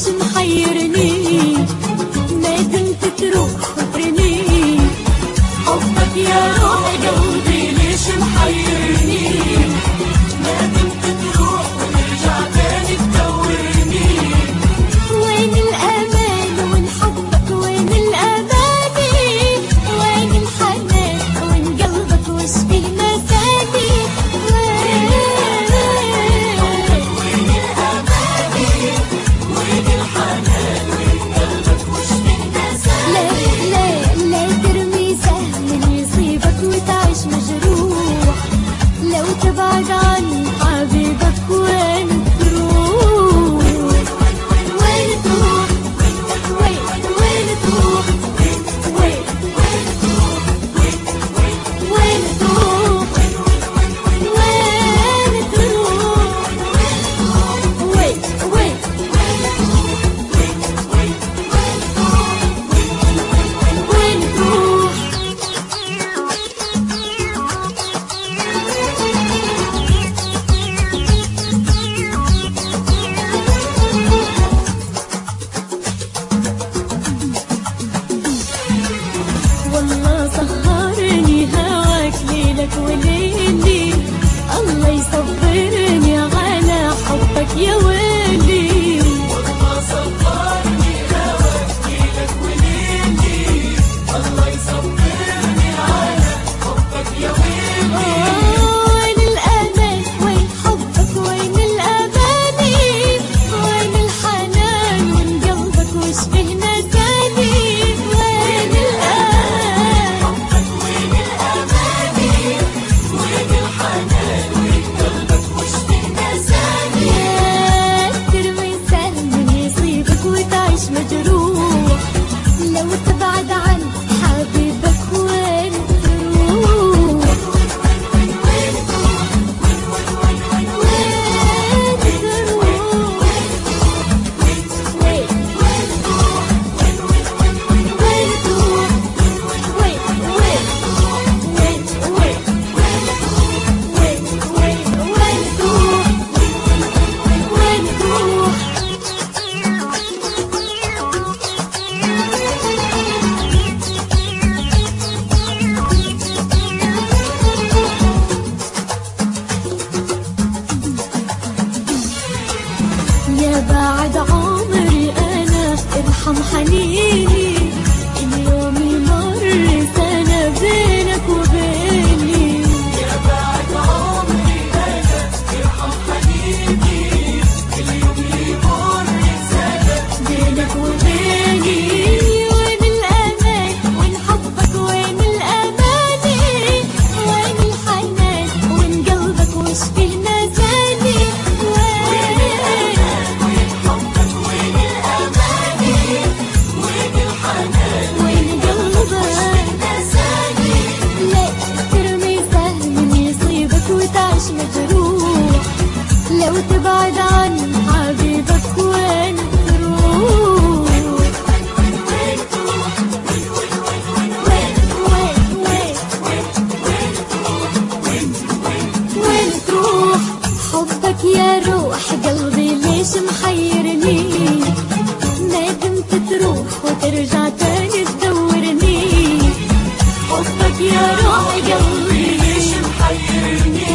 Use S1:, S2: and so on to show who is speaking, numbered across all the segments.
S1: ليش محيرني؟ ما دمت تروح وترني. حبك يا روح قلبي ليش محيرني؟ ما دمت تروح وترجع تاني تدورني. وين الأمان وين حبك وين الأماني؟ وين الحنان وين قلبك وش فيه نساني؟ وين الأماني وين الحنان وين قلبك وش فيه نساني؟ لا ترمي سهم يصيبك وتعيش مجروح. لو تبعد عن حبيبك وين تروح؟ وين تروح؟ وين تروح؟ وين تروح؟ وين تروح؟ والله سهرني هواك ليلك وليلي. الله يصبرني على حبك يا ويلي. والله سهرني هواك ليلك وليلي. الله يصبرني على حبك يا ويلي. وين الأمان وين حبك وين الأماني؟ وين الحنان وين قلبك وش فيه نساني؟ مجروح لو تبعد عن حبيبك وين تروح؟ وين تروح؟ وين يا بعد عمري أنا ارحم حنيني. اليوم يمر سنة بينك وبيني. يا بعد عمري أنا ارحم حنيني. اليوم يمر سنة بينك وبيني. وين الأمان وين حبك وين الأماني؟ وين الحنان وين قلبك وش فيه نساني؟ مجروح لو تبعد عن حبيبك وين تروح؟ وين تروح؟ وين تروح؟ حبك يا روح قلبي ليش محيرني؟ ما دمت تروح وترجع تاني تدورني. حبك يا روح قلبي ليش محيرني؟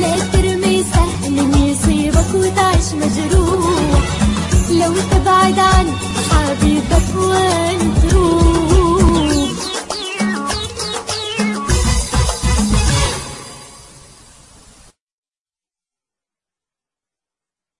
S1: مجروح لو تبعد